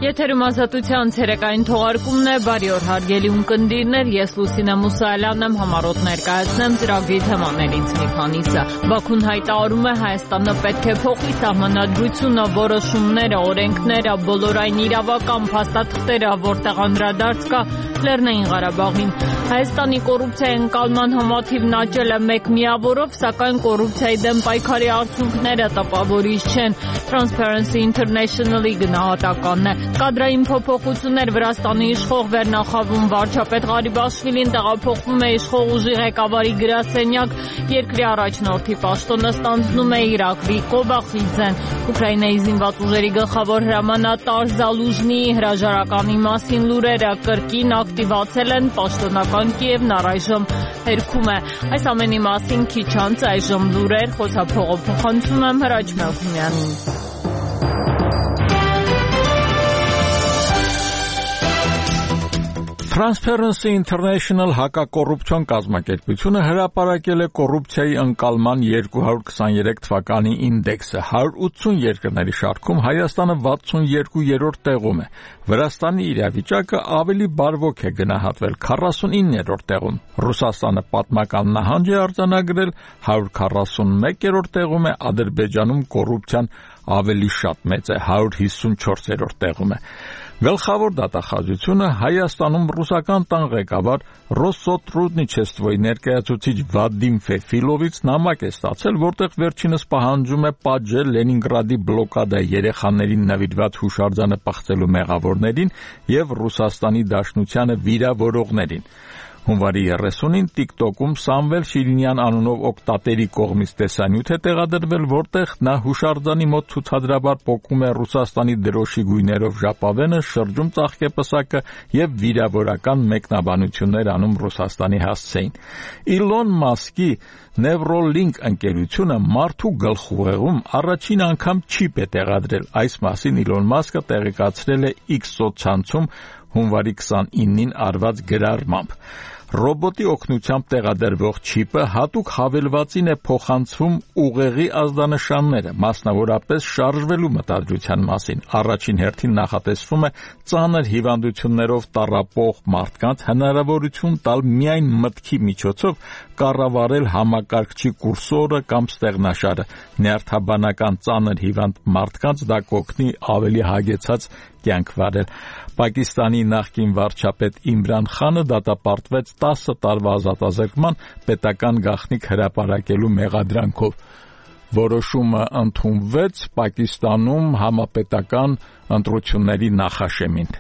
Եթերում ազատության ցերեկային թողարկումն է, բարի օր հարգելի ունկնդիրներ, ես Լուսինե Մուսալյանն եմ, համառոտ ներկայացնեմ ծրագրի թեմաներից մի քանիսը։ Բաքուն հայտարարում է Հայաստանը պետք է փոխի սահմանադրությունը, որոշումները, օրենքները, բոլորային իրավական փաստաթղթերը, որտեղ անդրադարձ կա Լեռնային Ղարաբաղին։ Հայաստանի կոռուպցիայի ընկալման համաթիվն աճել է 1 միավորով, սակայն կոռուպցիայի դեմ պայքարի արդյունքները տպավորիչ չեն։ Transparency International-ի գնահատականն է։ Կադրային փոփոխություններ Վրաստանի իշխող վերնախավում վարչապետ Ղարիբաշվիլին տեղափոխվում է իշխող ուժի ղեկավարի գրասենյակ, երկրի առաջնորդի պաշտոնը ստանձնում է Իրաքի Կոբախիձեն։ Ուկրաինայի զինված ուժերի գլխավոր հրամանատար Զալուժնիի հրաժարականի մասին լուրերը կրկին ակտիվացել են պաշտոնական Կիևն առայժմ հերքում է։ Այս ամենի մասին քիչ անց այժմ լուրեր, խոսափողով փոխանցում եմ Հրաչ Մելքումյանին։ Transparency International հակակոռուպցիոն կազմակերպությունը հրապարակել է կոռուպցիայի ընկալման 223 թվականի ինդեքսը։ 180 երկրների շարքում Հայաստանը 62-րդ տեղում է։ Վրաստանի իրավիճակը ավելի բարվոք է գնահատվել 49-րդ տեղում։ Ռուսաստանը պատմական նահանջ է արձանագրել 141-րդ տեղում է, Ադրբեջանում կոռուպցիան ավելի շատ մեծ է, 154-րդ տեղում է։ Գլխավոր դատախազությունը Հայաստանում ռուսական տան ղեկավար Ռոսսոտրուդնիչեստվոյի ներկայացուցիչ Վադիմ Ֆեֆիլովից նամակ է ստացել, որտեղ վերջինս պահանջում է պատժել Լենինգրադի բլոկադայի երեխաներին նվիրված հուշարձանը պղծելու մեղավորներին եւ Ռուսաստանի Դաշնությանը վիրավորողներին։ Հունվարի 30-ին TikTok-ում Սամվել Շիրինյան անունով օգտատերի կողմից տեսանյութ է տեղադրվել, որտեղ նա հուշարձանի մոտ ցուցադրաբար պոկում է Ռուսաստանի դրոշի գույներով ժապավենը, շրջում ծաղկեպսակը եւ վիրավորական մեկնաբանություններ անում Ռուսաստանի հասցեին։ Իլոն Մասկի Neuralink ընկերությունը մարդու գլխուղեղում առաջին անգամ չիպ է տեղադրել։ Այս մասին Իլոն Մասկը տեղեկացրել է X սոցցանցում հունվարի 29-ին արված գրառմամբ։ Ռոբոտի օգնությամբ տեղադրվող չիպը հատուկ հավելվածին է փոխանցվում ուղեղի ազդանշանները, մասնավորապես շարժվելու մտադրության մասին։ Առաջին հերթին նախատեսվում է ծանր հիվանդություններով տառապող մարդկանց հնարավորություն տալ միայն մտքի միջոցով կառավարել համակարգչի կուրսորը կամ ստեղնաշարը։ Նյարդաբանական ծանր հիվանդ մարդկանց դա կօգնի ավելի հագեցած կյանք վարել։ Պակիստանի նախկին վարչապետ Իմրան Խանը դատապարտվեց 10 տարվա ազատազրկման պետական գաղտնիք հրապարակելու մեղադրանքով։ Որոշումը ընդունվեց Պակիստանում համապետական ընտրությունների նախաշեմին։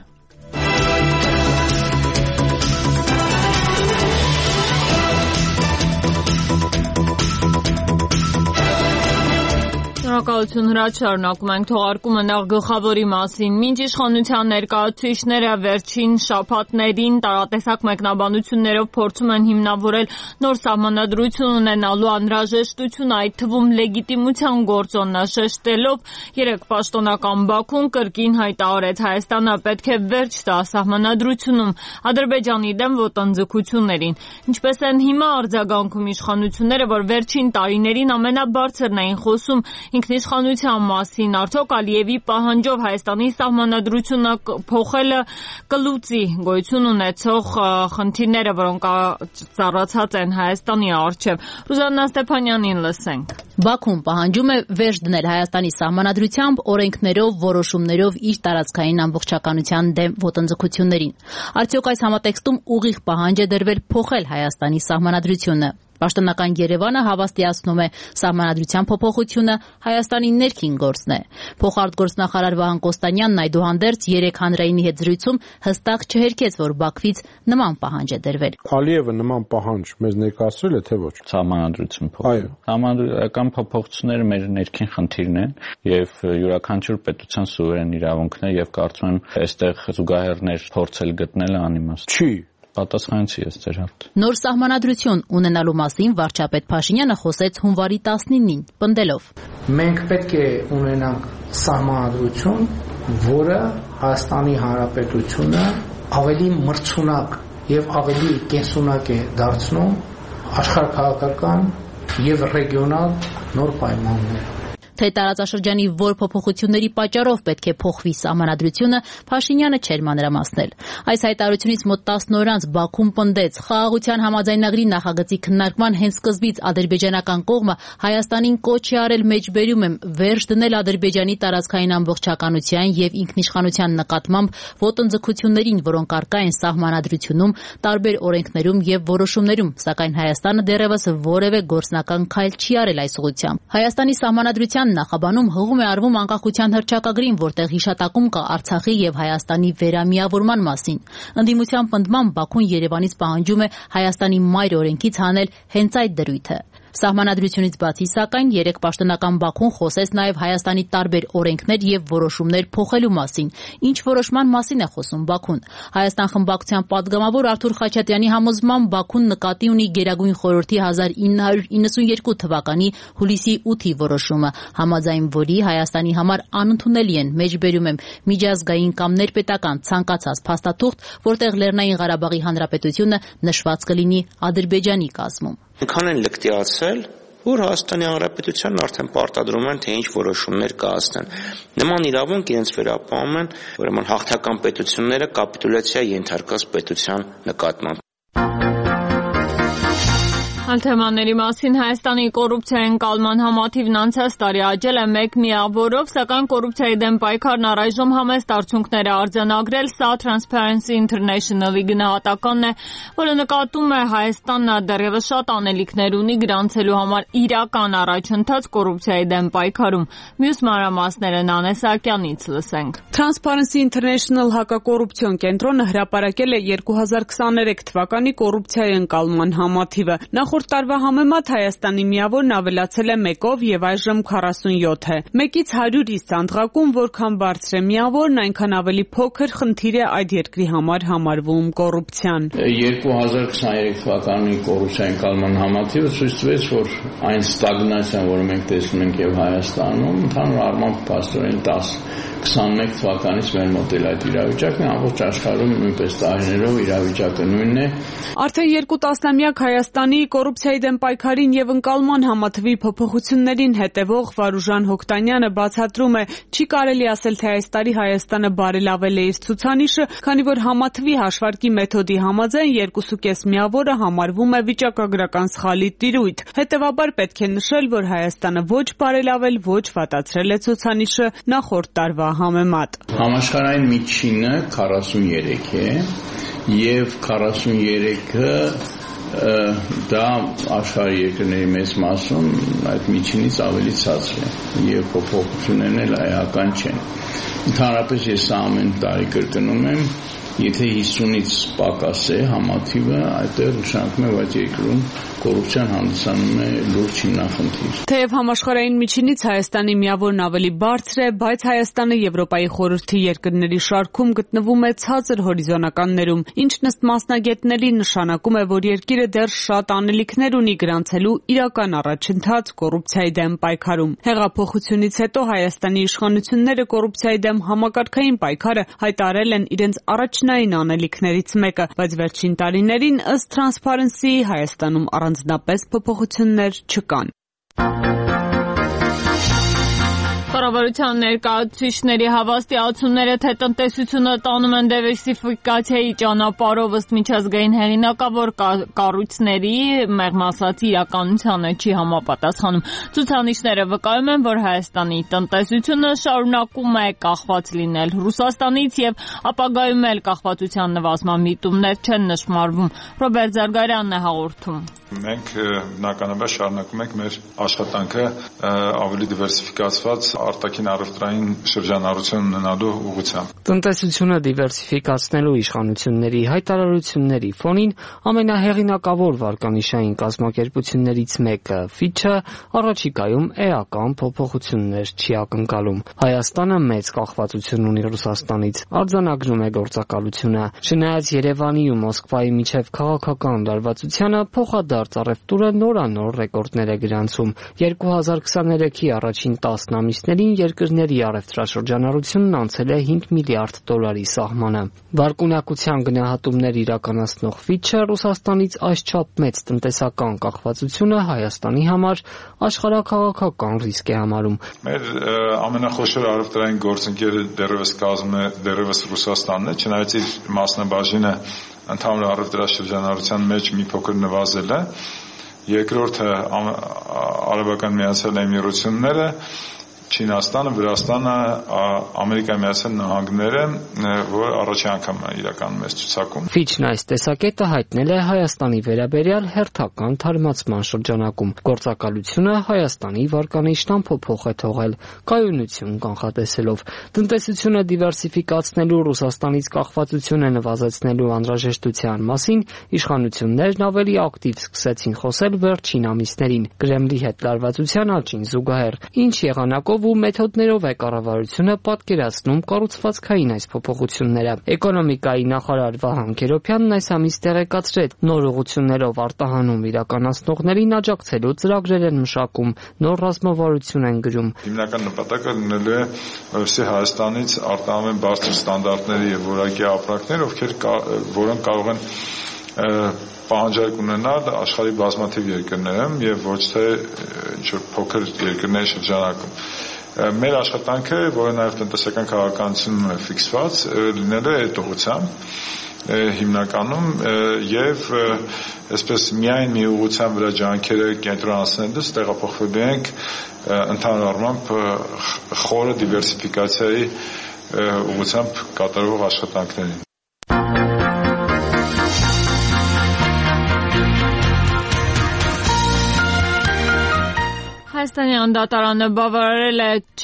Շնորհակալություն Հրաչ, շարունակում ենք թողարկումը նախ գլխավորի մասին։ Մինչ իշխանության ներկայացուցիչները վերջին շաբաթներին տարատեսակ մեկնաբանություններով փորձում են հիմնավորել նոր սահմանադրություն ունենալու անհրաժեշտությունը, այդ թվում լեգիտիմության գործոնը շեշտելով, երեկ պաշտոնական Բաքուն կրկին հայտարարեց Հայաստանը պետք է վերջ տա սահմանադրությունում Ադրբեջանի դեմ ոտնձգություններին։ Ինչպես են հիմա արձագանքում իշխանությունները, որ վերջին տարիներին ամենաբարձրն էին խոսում ինքնիշխանության մասին, արդյոք Ալիևի պահանջով Հայաստանի սահմանադրությունը փոխելը կլուծի գոյություն ունեցող խնդիրները, որոնք ծառացած են Հայաստանի առջև։ Ռուզաննա Ստեփանյանին լսենք։ Բաքուն պահանջում է վերջ դնել Հայաստանի սահմանադրությամբ, օրենքներով, որոշումներով իր տարածքային ամբողջականության դեմ ոտնձգություններին։ Արդյոք այս համատեքստում ուղիղ պահանջ է դրվել փոխել Հայաստանի սահմանադրությունը։ Պաշտոնական Երևանը հավաստիացնում է սահմանադրության փոփոխությունը Հայաստանի ներքին գործն է։ Փոխարտգործնախարար Վահան Կոստանյանն այդուհանդերձ երեկ հանրայինի հետ զրույցում հստակ չհերքեց, որ Բաքվից նման պահանջ է դրվել։ Ալիևը նման պահանջ մեզ ներկայացրել է, թե ոչ։ Սահմանադրություն փոխել։ Սահմանադրական փոփոխությունները մեր ներքին խնդիրն են եւ յուրաքանչյուր պետության սուվերեն իրավունքն է եւ կարծում եմ այստեղ զուգահեռներ փորձել գտնելը անիմաստ չի։ Պատասխանեցի ես ձեր հարցը։ Նոր սահմանադրություն ունենալու մասին վարչապետ Փաշինյանը խոսեց հունվարի 19-ին, պնդելով. Մենք պետք է ունենանք սահմանադրություն, որը Հայաստանի Հանրապետությունը ավելի մրցունակ եւ ավելի կենսունակ է դարձնում աշխարհաքաղաքական եւ ռեգիոնալ նոր պայմաններ։ Թե տարածաշրջանի որ փոփոխությունների պատճառով պետք է փոխվի սահմանադրությունը, Փաշինյանը չէր մանրամասնել։ Այս հայտարարությունից մոտ 10 օր անց Բաքուն պնդեց, խաղաղության համաձայնագրի նախագծի քննարկման հենց սկզբից ադրբեջանական կողմը Հայաստանին կոչ է արել մեջբերում եմ վերջ դնել Ադրբեջանի տարածքային ամբողջականության եւ ինքնիշխանության նկատմամբ ոտնձգություններին, որոնք առկա են սահմանադրությունում, տարբեր օրենքներում եւ որոշումներում, սակայն Հայաստանը դեռևս որևէ գործնական քայլ չի արել այս ուղղությամբ։ Հայաստանի սահմանադրության նախաբանում հղում է արվում անկախության հռչակագրին, որտեղ հիշատակում կա Արցախի եւ Հայաստանի վերամիավորման մասին։ Ընդդիմության պնդմամբ Բաքուն Երևանից պահանջում է Հայաստանի մայր օրենքից հանել հենց այդ դրույթը։ Սահմանադրությունից բացի, սակայն, երեք պաշտոնական Բաքուն խոսեց նաև Հայաստանի տարբեր օրենքներ եւ որոշումներ փոխելու մասին։ Ինչ որոշման մասին է խոսում Բաքուն։ Հայաստան խմբակցության падգամավոր Արթուր Խաչատրյանի համոզմամբ Բաքուն նկատի ունի Գերագույն խորհրդի 1992 թվականի հուլիսի 8-ի որոշումը, համաձայն որի Հայաստանի համար անընդունելի են մեջբերում եմ միջազգային կամ ներպետական ցանկացած փաստաթուղթ, որտեղ Լեռնային Ղարաբաղի Հանրապետությունը նշված կլինի Ադրբեջանի կազմում։ Այնքան են լկտիացել, որ Հայաստանի Հանրապետությանն արդեն պարտադրում են, թե ինչ որոշումներ կայացնեն։ Նման իրավունք իրենց վերապահում են, ուրեմն հաղթական պետությունները կապիտուլյացիա ենթարկած պետության նկատմամբ։ Այլ թեմաների մասին Հայաստանի կոռուպցիայի ընկալման համաթիվն անցած տարի աճել է 1 միավորով, սակայն կոռուպցիայի դեմ պայքարն առայժմ համեստ արդյունքներ է արձանագրել։ Սա Transparency International-ի գնահատականն է, որը նկատում է Հայաստանը դեռևս շատ անելիքներ ունի գրանցելու համար իրական առաջընթաց կոռուպցիայի դեմ պայքարում։ Մյուս մանրամասները Նանե Սահակյանից լսենք։ Transparency International հակակոռուպցիոն կենտրոնը հրապարակել է 2023 թվականի կոռուպցիայի ընկալման համաթիվը։ Նախորդ տարվա համեմատ Հայաստանի միավորն ավելացել է 1-ով եւ այժմ 47 է։ 1-ից 100-ից ցանդղակում որքան բարձր է միավորն, այնքան ավելի փոքր խնդիր է այդ երկրի համար համարվում կոռուպցիան։ 2023 թվականի կոռուպցիայի ընկալման համաթիվը ցույց տվեց, որ այն ստագնացիան, որը մենք տեսնում ենք եւ Հայաստանում, ընդհանուր առմամբ փաստորեն 10-21 թվականից մեր մոտ այդ իրավիճակն է, ամբողջ աշխարհում նույնպես տարիներով իրավիճակը նույնն է։ Արդեն 2 տասնամյակ Հայաստանի կոռուպցիայի դեմ պայքարին եւ ընկալման համաթվի փոփոխություններին հետևող Վարուժան Հոկտանյանը բացատրում է, չի կարելի ասել, թե այս տարի Հայաստանը բարելավել է իր ցուցանիշը, քանի որ համաթվի հաշվարկի մեթոդի համաձայն 2.5 միավորը համարվում է վիճակագրական սխալի տիրույթ։ Հետևաբար պետք է նշել, որ Հայաստանը ոչ բարելավել, ոչ վատացրել է ցուցանիշը նախորդ տարվա համեմատ։ Համաշխարհային միջինը 43 է եւ 43-ը դա աշխարհի երկրների մեծ մասում այդ միջինից ավելի ցածր է եւ փոփոխություններն էլ այական չեն։ Ընդհանրապես ես ամեն տարի կրկնում եմ, եթե 50-ից պակաս է համաթիվը, այդտեղ նշանակում է, որ երկրում կոռուպցիան հանդիսանում է լուրջ հիմնախնդիր։ Թեև համաշխարհային միջինից Հայաստանի միավորն ավելի բարձր է, բայց Հայաստանը Եվրոպայի խորհրդի երկրների շարքում գտնվում է ցածր հորիզոնականներում, ինչն ըստ մասնագետների նշանակում է, որ երկիրը դեռ շատ անելիքներ ունի գրանցելու իրական առաջընթաց կոռուպցիայի դեմ պայքարում։ Հեղափոխությունից հետո Հայաստանի իշխանությունները կոռուպցիայի դեմ համակարգային պայքարը հայտարարել են իրենց առաջնային անելիքներից մեկը, բայց վերջին տարիներին ըստ Transparency Հայաստանում առանձնապես փոփոխություններ չկան։ Կառավարության ներկայացուցիչների հավաստիացումները, թե տնտեսությունը տանում են դիվերսիֆիկացիայի ճանապարհով ըստ միջազգային հեղինակավոր կառույցների, մեղմ ասած իրականությանը չի համապատասխանում։ Ցուցանիշները վկայում են, որ Հայաստանի տնտեսությունը շարունակում է կախված լինել Ռուսաստանից եւ ապագայում էլ կախվածության նվազման միտումներ չեն նշմարվում։ Ռոբերտ Զարգարյանն է հաղորդում։ Մենք բնականաբար շարունակում ենք մեր աշխատանքը ավելի դիվերսիֆիկացված արտաքին առևտրային շրջանառություն ունենալու ուղղությամբ։ Տնտեսությունը դիվերսիֆիկացնելու իշխանությունների հայտարարությունների ֆոնին ամենահեղինակավոր վարկանիշային կազմակերպություններից մեկը Fitch-ը առաջիկայում էական փոփոխություններ չի ակնկալում։ Հայաստանը մեծ կախվածություն ունի Ռուսաստանից, արձանագրում է գործակալությունը։ Չնայած Երևանի ու Մոսկվայի միջև քաղաքական լարվածությանը փոխադարձ հանդերձ առևտուրը նորանոր ռեկորդներ է գրանցում։ 2023-ի առաջին 10 ամիսներին երկրների առևտրաշրջանառությունն անցել է $5 միլիարդ սահմանը։ Բարկունակության գնահատումներ իրականացնող Fitch-ը Ռուսաստանից այսչափ մեծ տնտեսական կախվածությունը Հայաստանի համար աշխարհաքաղաքական ռիսկ է համարում։ Մեր ամենախոշոր առևտրային գործընկերը դեռևս Ռուսաստանն է, չնայած իր մասնաբաժինը ընդհանուր առևտրաշրջանառության մեջ մի փոքր նվազել է։ Երկրորդը Արաբական Միացյալ Էմիրությունները, Չինաստանը, Վրաստանը, Ամերիկայի Միացյալ Նահանգները, որ առաջին անգամ իրականում է ցուցակում։ Fitch-ն այս տեսակետը հայտնել է Հայաստանի վերաբերյալ հերթական թարմացման շրջանակում։ Գործակալությունը Հայաստանի վարկանիշն փոփոխ է թողել, կայունություն կանխատեսելով։ Տնտեսությունը դիվերսիֆիկացնելու Ռուսաստանից կախվածությունը նվազեցնելու անհրաժեշտության մասին իշխանություններն ավելի ակտիվ սկսեցին խոսել վերջին ամիսներին Կրեմլի հետ լարվածության աճին զուգահեռ։ Ինչ եղանակով ու մեթոդներով է կառավարությունը պատկերացնում կառուցվածքային այս փոփոխությունները։ Էկոնոմիկայի նախարար Վահան Քերոբյանն այս ամիս տեղեկացրեց, նոր ուղղություններով արտահանում իրականացնողներին աջակցելու ծրագրեր են մշակում, նոր ռազմավարություն են գրում։ Հիմնական նպատակը լինելու է, որովհետեւ Հայաստանից արտահանեն բարձր ստանդարտների եւ որակի ապրանքներ, որոնք կարող են պահանջարկ ունենալ աշխարհի բազմաթիվ երկրներում եւ ոչ թե ինչ-որ փոքր երկրների շրջանակում։ Մեր աշխատանքը, որը նաև տնտեսական քաղաքականությունում է ֆիքսված, լինելու է այդ ուղղությամբ հիմնականում եւ այսպես միայն մի ուղղության վրա ջանքերը կենտրոնացնելուց տեղափոխվելու ենք ընդհանուր առմամբ խորը դիվերսիֆիկացիայի ուղղությամբ կատարվող աշխատանքներին։ Հայաստանի անդատարանը բավարարել է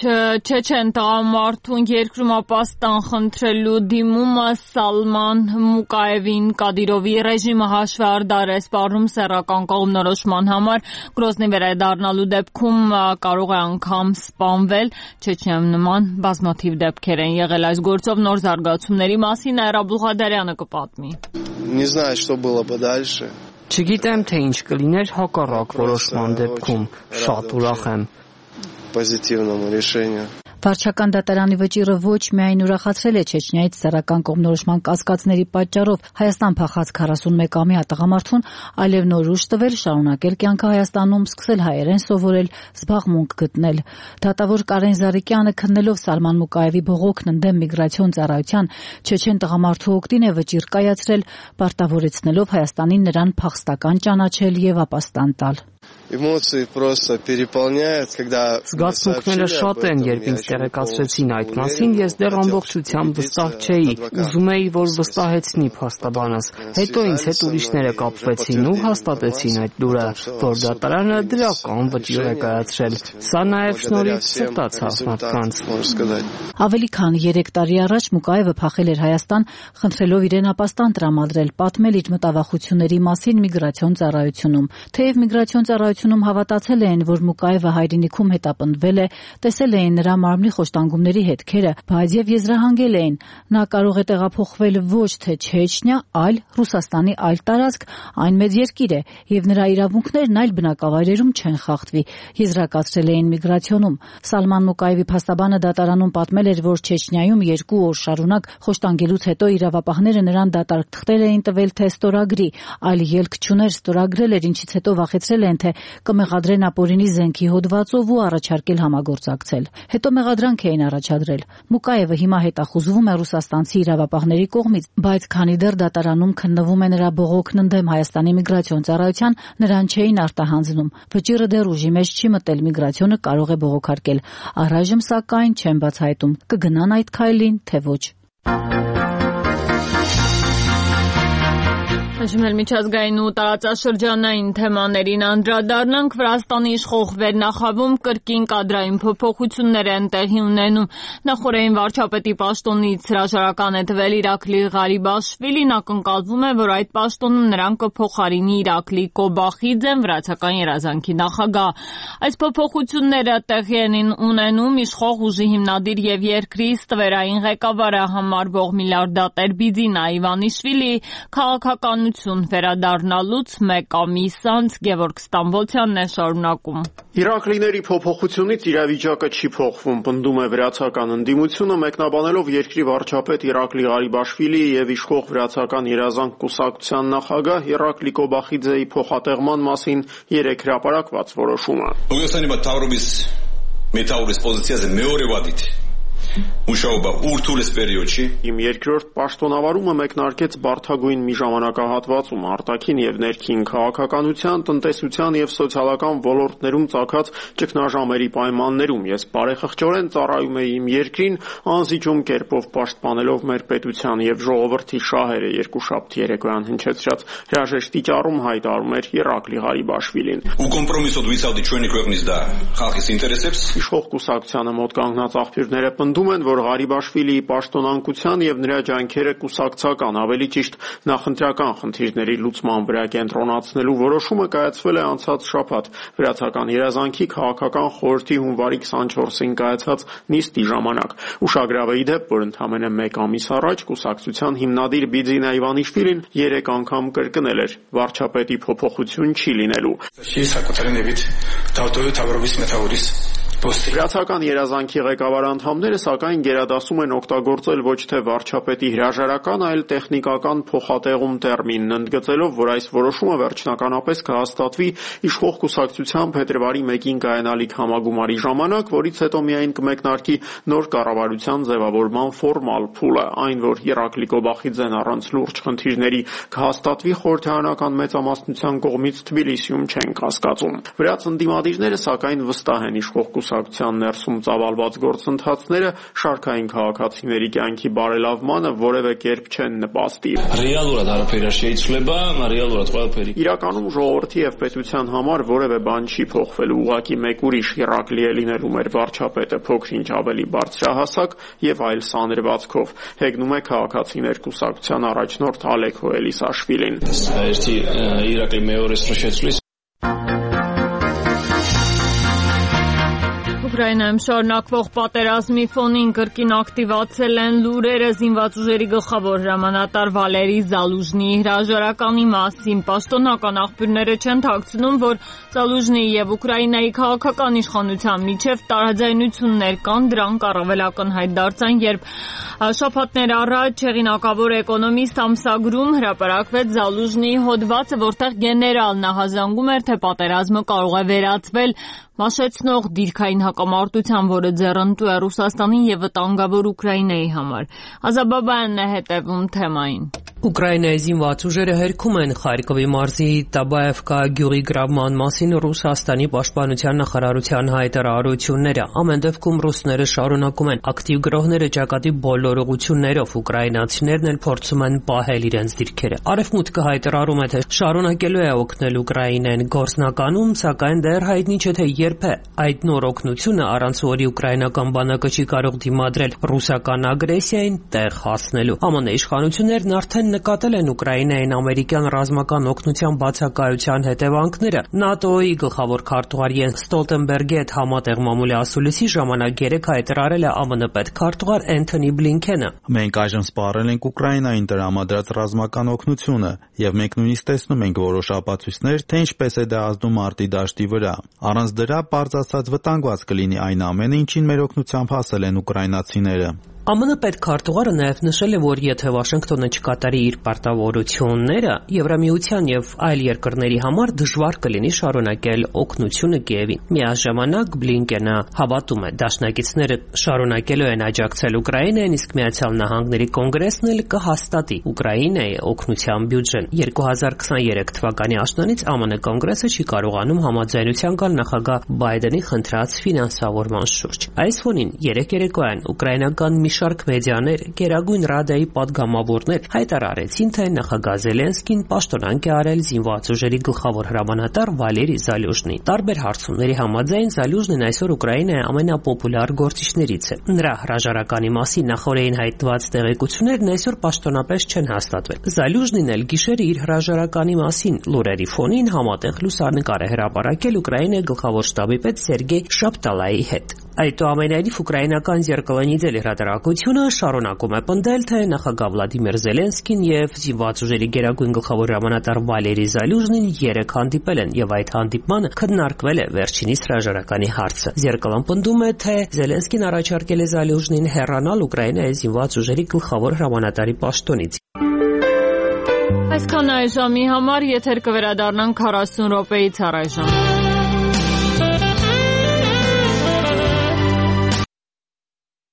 չեչեն տղամարդուն երկրում ապաստան խնդրելու դիմումը Սալման Մուկաևին Կադիրովի ռեժիմը հաշվարդար է սպառնում սեռական կողմնորոշման համար, Գրոզնի վերադառնալու դեպքում կարող է անգամ սպանվել, Չեչնիայում նման բազմաթիվ դեպքեր են եղել այս գործով նոր զարգացումների մասին Այրա Բուղադարյանը կպատմի։ Не знаю, что было бы дальше. Չգիտեմ, թե ինչ կլիներ հակառակ որոշման դեպքում, շատ ուրախ եմ։ Позитивному решению. Վարչական դատարանի վճիռը ոչ միայն ուրախացրել է Չեչնիայից սեռական կողմնորոշման կասկածների պատճառով Հայաստան փախած 41-ամյա տղամարդուն, այլև նոր ուժ տվել շարունակել կյանքը Հայաստանում, սկսել հայերեն սովորել, զբաղմունք գտնել։ Դատավոր Կարեն Զարիկյանը քննելով Սալման Մուկաևի բողոքն ընդդեմ միգրացիոն ծառայության չեչեն տղամարդու օգտին է վճիռ կայացրել, պարտավորեցնելով Հայաստանին նրան փախստական ճանաչել եւ ապաստան տալ։ Эмоции просто переполняют, когда Զգացմունքները շատ են, երբ ինձ տեղեկացրեցին այդ մասին, ես դեռ ամբողջությամբ վստահ չէի, ուզում էի, որ վստահեցնի փաստաբանս։ Հետո ինձ հետ ուրիշները կապվեցին ու հաստատեցին այդ լուրը, որ դատարանը դրական վճիռ է կայացրել։ Սա նաև շնորհիվ սրտացավ մարդկանց։ Ավելի քան 3 տարի առաջ Մուկաևը փախել էր Հայաստան, խնդրելով իրեն ապաստան տրամադրել, պատմել իր մտավախությունների մասին միգրացիոն ծառայությունում։ Թեև միգրացիոն ծառայությունում հավատացել էին, որ Մուկաևը հայրենիքում հետապնդվել է, տեսել էին նրա մարմնի խոշտանգումների հետքերը, բայց եւ եզրահանգել էին, նա կարող է տեղափոխվել ոչ թե Չեչնիա, այլ Ռուսաստանի այլ տարածք, այն մեծ երկիր է, եւ նրա իրավունքներն այլ բնակավայրերում չեն խախտվի, եզրակացրել էին միգրացիոնում։ Սալման Մուկաևի փաստաբանը դատարանում պատմել էր, որ Չեչնիայում 2 օր շարունակ խոշտանգելուց հետո իրավապահները նրան դատարկ թղթեր էին տվել, թե ստորագրի, այլ ելք չուներ ստորագրել էր, ինչից հետո վախեցրել են, թե կմեղադրեն ապօրինի զենքի հոդվածով ու առաջարկել համագործակցել։ Հետո մեղադրանք էին առաջադրել։ Մուկաևը հիմա հետախուզվում է ռուսաստանցի իրավապահների կողմից, բայց քանի դեռ դատարանում քննվում է նրա բողոքն ընդդեմ Հայաստանի միգրացիոն ծառայության, նրան չէին արտահանձնում։ Վճիռը դեռ ուժի մեջ չի մտել, միգրացիոնը կարող է բողոքարկել։ Առայժմ սակայն չեն բացահայտում, կգնան այդ քայլին, թե ոչ։ Հաշմել միջազգային ու տարածաշրջանային թեմաներին անդրադառնանք, Վրաստանի իշխող վերնախավում կրկին կադրային փոփոխություններ են տեղի ունենում։ Նախորդային վարչապետի պաշտոնից հրաժարական է տվել Իրաքլի Ղարիբաշվիլին, ակնկալվում է, որ այդ պաշտոնում նրան կփոխարինի Իրաքլի Կոբախիձեն, վրացական երազանքի նախագահ։ Այս փոփոխությունները տեղի են ունենում իշխող ուժի հիմնադիր եւ երկրի ստվերային ղեկավարը համարվող միլիարդատեր Բիձինա Իվանիշվիլի քաղաքականության տեղեկատվություն վերադառնալուց 1 ամիս անց Գևորգ Ստամբոլցյանն է շարունակում. Իրաքլիների փոփոխությունից իրավիճակը չի փոխվում, պնդում է վրացական ընդդիմությունը, մեկնաբանելով երկրի վարչապետ Իրակլի Ղարիբաշվիլիի եւ իշխող վրացական երազանք կուսակցության նախագահ Իրակլի Կոբախիձեի փոխատեղման մասին 3 հրապարակված որոշումը։ Ուղղակի մտավորից մետաուրիս պոզիցիაზე მეორე վադիտ Մուշաուբա ուրթուլես պերիոդի Իմ երկրորդ պաշտոնավարումը մեկնարկեց բարդագույն մի ժամանակահատվածում արտաքին եւ ներքին քաղաքականության, տնտեսության եւ սոցիալական ոլորտներում ծագած ճգնաժամերի պայմաններում ես բարեխղճորեն ծառայում էի իմ երկրին, անզիջում կերպով պաշտպանելով մեր պետության եւ ժողովրդի շահերը երկուշաբթի երեկոյան հնչեցրած հրաժեշտի ճառում հայտարարում էր Իրակլի Ղարիբաշվիլին։ Ու կոմպրոմիսոտ վիսալդի չունի կողմից դա խաղից ինտերեսებს Իշխող կուսակցությանը մոտ կանգնած աղբյուրները պնդում են, որ Ղարիբաշվիլիի պաշտոնանկության եւ նրա ջանքերը կուսակցական, ավելի ճիշտ նախընտրական խնդիրների լուծման վրա կենտրոնացնելու որոշումը կայացվել է անցած շաբաթ վրացական երազանքի քաղաքական խորհրդի հունվարի 24-ին կայացած նիստի ժամանակ։ Ուշագրավ է ի դեպ, որ ընդամենը 1 ամիս առաջ կուսակցության հիմնադիր Բիձինա Իվանիշվիլին 3 անգամ կրկնել էր. վարչապետի փոփոխություն չի լինելու։ Վրացական երազանքի ղեկավար անդամները սակայն գերադասում են օգտագործել ոչ թե վարչապետի հրաժարական, այլ տեխնիկական փոխատեղում տերմինն, ընդգծելով, որ այս որոշումը վերջնականապես կհաստատվի իշխող կուսակցության փետրվարի 1-ին կայանալիք համագումարի ժամանակ, որից հետո միայն կմեկնարկի նոր կառավարության ձևավորման ֆորմալ փուլը, այն որ Իրակլի Կոբախիձեն առանց լուրջ խնդիրների կհաստատվի խորհրդարանական մեծամասնության կողմից Թբիլիսիում չեն կասկածում։ Վրաց ընդդիմադիրները սակայն վստահ են իշխող կուսակցության ներսում ծավալված գործընթացները շարքային քաղաքացիների կյանքի բարելավմանը որևէ կերպ չեն նպաստի։ Իրականում ժողովրդի եւ պետության համար որևէ բան չի փոխվելու, ուղղակի մեկ ուրիշ Իրակլի է լինելու մեր վարչապետը փոքր-ինչ ավելի բարձրահասակ եւ այլ սանրվածքով, հեգնում է քաղաքացիներ կուսակցության առաջնորդ Ալեքո Էլիսաշվիլին։ Ուկրաինայում շարունակվող պատերազմի ֆոնին կրկին ակտիվացել են լուրերը զինված ուժերի գլխավոր հրամանատար Վալերի Զալուժնիի հրաժարականի մասին։ Պաշտոնական աղբյուրները չեն թաքցնում, որ Զալուժնիի եւ Ուկրաինայի քաղաքական իշխանության միջև տարաձայնություններ կան, դրանք առավել ակնհայտ դարձան, երբ շաբաթներ առաջ հեղինակավոր էկոնոմիստ ամսագրում հրապարակվեց Զալուժնիի հոդվածը, որտեղ գեներալն ահազանգում էր, թե պատերազմը կարող է վերածվել մաշեցնող դիրքային հակամարտության, որը ձեռնտու է Ռուսաստանին եւ վտանգավոր Ուկրաինայի համար։ Ազաբաբայանն է հետևում թեմային։ Ուկրաինայի զինված ուժերը հերքում են Խարկովի մարզի Տաբաևկա գյուղի գրավման մասին Ռուսաստանի պաշտպանության նախարարության հայտարարությունները։ Ամեն դեպքում ռուսները շարունակում են ակտիվ գրողները ճակատի բոլոր ուղղություններով, ուկրաինացիներն էլ փորձում են պահել իրենց դիրքերը։ Արևմուտքը հայտարարում է, թե շարունակելու է օգնել Ուկրաինային գործնականում, սակայն դեռ հայտնի չէ, թե երբ է այդ նոր օգնությունը, առանց որի ուկրաինական բանակը չի կարող դիմադրել ռուսական ագրեսիային, տեղ հասնելու։ ԱՄՆ իշխանություններն արդեն նկատել են Ուկրաինային ամերիկյան ռազմական օգնության բացակայության հետևանքները։ ՆԱՏՕ-ի գլխավոր քարտուղար Յենս Ստոլտենբերգի հետ համատեղ մամուլի ասուլիսի ժամանակ երեկ հայտարարել է ԱՄՆ պետքարտուղար Էնթոնի Բլինքենը։ Մենք այժմ սպառել ենք Ուկրաինային տրամադրած ռազմական օգնությունը, եւ մենք նույնիսկ տեսնում ենք որոշ ապացույցներ, թե ինչպես է դա ազդում մարտի դաշտի վրա։ Առանց դրա պարզ ասած վտանգված կլինի այն ամենը, ինչին մեր օգնությամբ հասել են ուկրաինացիները։ ԱՄՆ պետքարտուղարը նաև նշել է, որ եթե Վաշինգտոնը չկատարի իր պարտավորությունները, Եվրամիության եւ այլ երկրների համար դժվար կլինի շարունակել օգնությունը Կիևին։ Միաժամանակ Բլինկենը հավատում է, դաշնակիցները շարունակելու են աջակցել Ուկրաինային, իսկ Միացյալ Նահանգների կոնգրեսն էլ կհաստատի Ուկրաինայի օգնության բյուջեն։ 2023 թվականի աշնանից ԱՄՆ կոնգրեսը չի կարողանում համաձայնության գալ նախագահ Բայդենի խնդրած ֆինանսավորման շուրջ։ Այս ֆոնին երեկոյան ուկրաինական մի շարք մեդիաներ, Գերագույն Ռադայի պատգամավորներ հայտարարեցին, թե նախագահ Զելենսկին պաշտոնանկ է արել զինված ուժերի գլխավոր հրամանատար Վալերի Զալյուժնին։ Տարբեր հարցումների համաձայն Զալյուժնին այսօր Ուկրաինայի ամենապոպուլար գործիչներից է։ Նրա հրաժարականի մասին նախորդին հայտնված տեղեկություններն այսօր պաշտոնապես չեն հաստատվել։ Զալյուժնին էլ գիշերը իր հրաժարականի մասին լուրերի ֆոնին համատեղ լուսանկար է հրապարակել Ուկրաինայի գլխավոր շտաբի պետ Սերգեյ Շապտալայի հետ։ Այդուամենայնիվ ուկրաինական Zerkalo Nedelia հրատարակությունը շարունակում է պնդել, թե նախագահ Վլադիմիր Զելենսկին եւ զինված ուժերի գերագույն գլխավոր հրամանատար Վալերի Զալյուժնին 3 հանդիպել են եւ այդ հանդիպմանը քննարկվել է վերջինիս հրաժարականի հարցը։ Zerkalo-ն պնդում է, թե Զելենսկին առաջարկել է Զալյուժնին հեռանալ Ուկրաինայի զինված ուժերի գլխավոր հրամանատարի պաշտոնից։ Այսքան այժմի համար եթեր կվերադառնանք 40 րոպեից առայժմ։